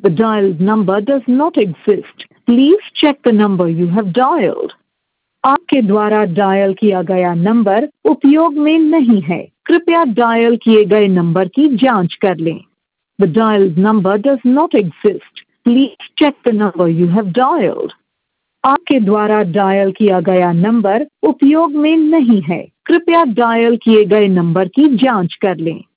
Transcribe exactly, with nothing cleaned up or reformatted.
The dialed number does not exist. Please check the number you have dialed. आपके द्वारा dial किया गया number उपयोग में नहीं है। कृपया डायल किए गए नंबर की जांच कर लें। The dialed number does not exist. Please check the number you have dialed. आपके द्वारा डायल किया गया नंबर उपयोग में नहीं है। कृपया डायल किए गए नंबर की जांच कर लें।